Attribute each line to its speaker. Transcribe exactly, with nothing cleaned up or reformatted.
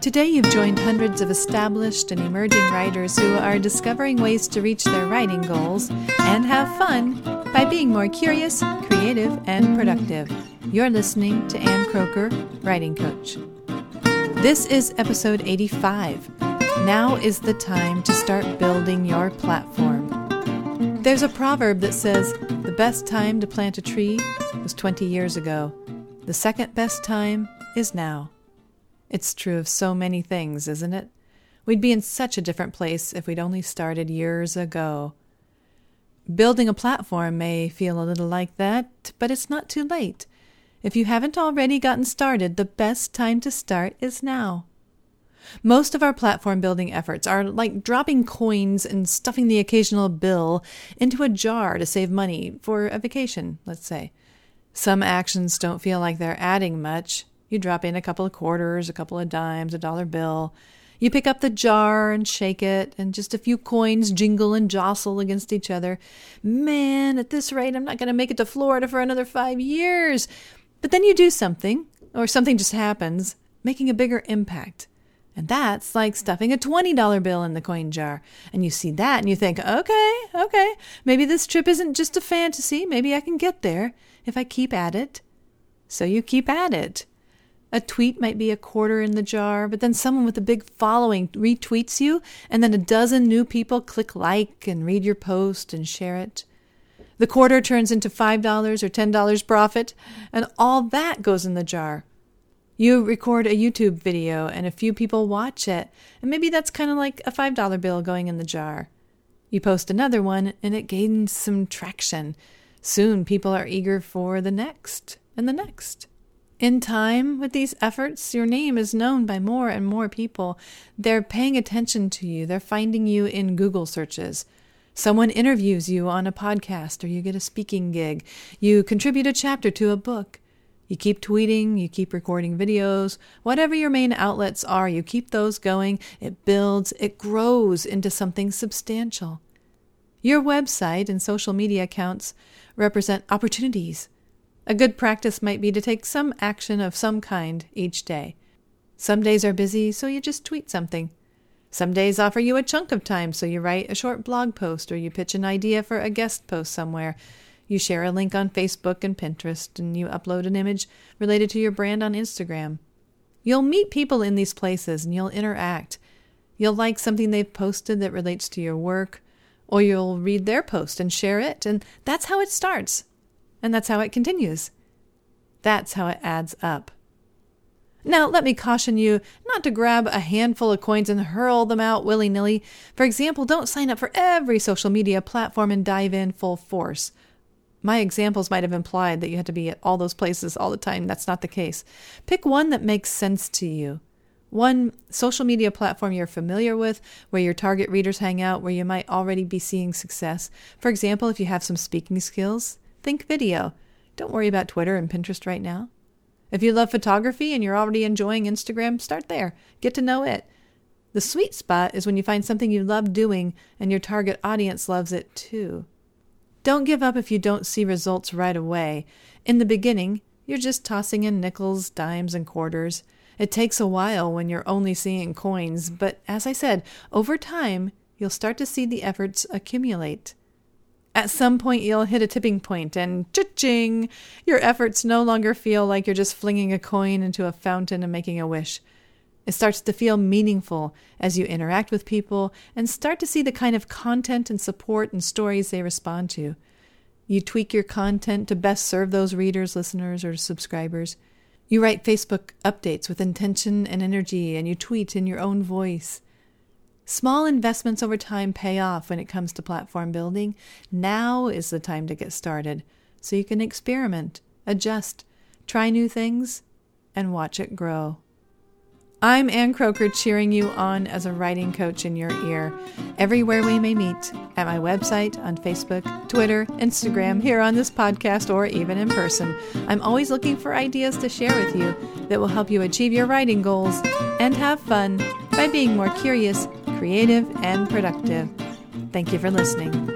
Speaker 1: Today you've joined hundreds of established and emerging writers who are discovering ways to reach their writing goals and have fun by being more curious, creative, and productive. You're listening to Ann Croker, Writing Coach. This is episode eighty-five. Now is the time to start building your platform. There's a proverb that says, the best time to plant a tree was twenty years ago. The second best time is now. It's true of so many things, isn't it? We'd be in such a different place if we'd only started years ago. Building a platform may feel a little like that, but it's not too late. If you haven't already gotten started, the best time to start is now. Most of our platform building efforts are like dropping coins and stuffing the occasional bill into a jar to save money for a vacation, let's say. Some actions don't feel like they're adding much. You drop in a couple of quarters, a couple of dimes, a dollar bill. You pick up the jar and shake it, and just a few coins jingle and jostle against each other. Man, at this rate, I'm not going to make it to Florida for another five years. But then you do something, or something just happens, making a bigger impact. And that's like stuffing a twenty dollar bill in the coin jar. And you see that and you think, okay, okay, maybe this trip isn't just a fantasy. Maybe I can get there if I keep at it. So you keep at it. A tweet might be a quarter in the jar, but then someone with a big following retweets you, and then a dozen new people click like and read your post and share it. The quarter turns into five dollars or ten dollars profit, and all that goes in the jar. You record a YouTube video, and a few people watch it, and maybe that's kind of like a five dollar bill going in the jar. You post another one, and it gains some traction. Soon people are eager for the next and the next. In time, with these efforts, your name is known by more and more people. They're paying attention to you. They're finding you in Google searches. Someone interviews you on a podcast, or you get a speaking gig. You contribute a chapter to a book. You keep tweeting, you keep recording videos. Whatever your main outlets are, you keep those going. It builds, it grows into something substantial. Your website and social media accounts represent opportunities. A good practice might be to take some action of some kind each day. Some days are busy, so you just tweet something. Some days offer you a chunk of time, so you write a short blog post or you pitch an idea for a guest post somewhere. You share a link on Facebook and Pinterest, and you upload an image related to your brand on Instagram. You'll meet people in these places, and you'll interact. You'll like something they've posted that relates to your work, or you'll read their post and share it, and that's how it starts. And that's how it continues. That's how it adds up. Now, let me caution you not to grab a handful of coins and hurl them out willy-nilly. For example, don't sign up for every social media platform and dive in full force. My examples might have implied that you had to be at all those places all the time. That's not the case. Pick one that makes sense to you. One social media platform you're familiar with, where your target readers hang out, where you might already be seeing success. For example, if you have some speaking skills, think video. Don't worry about Twitter and Pinterest right now. If you love photography and you're already enjoying Instagram, start there. Get to know it. The sweet spot is when you find something you love doing and your target audience loves it too. Don't give up if you don't see results right away. In the beginning, you're just tossing in nickels, dimes, and quarters. It takes a while when you're only seeing coins, but as I said, over time, you'll start to see the efforts accumulate. At some point, you'll hit a tipping point and cha-ching, your efforts no longer feel like you're just flinging a coin into a fountain and making a wish. It starts to feel meaningful as you interact with people and start to see the kind of content and support and stories they respond to. You tweak your content to best serve those readers, listeners, or subscribers. You write Facebook updates with intention and energy, and you tweet in your own voice. Small investments over time pay off when it comes to platform building. Now is the time to get started so you can experiment, adjust, try new things, and watch it grow. I'm Ann Croker, cheering you on as a writing coach in your ear. Everywhere we may meet, at my website, on Facebook, Twitter, Instagram, here on this podcast, or even in person. I'm always looking for ideas to share with you that will help you achieve your writing goals and have fun by being more curious, creative, and productive. Thank you for listening.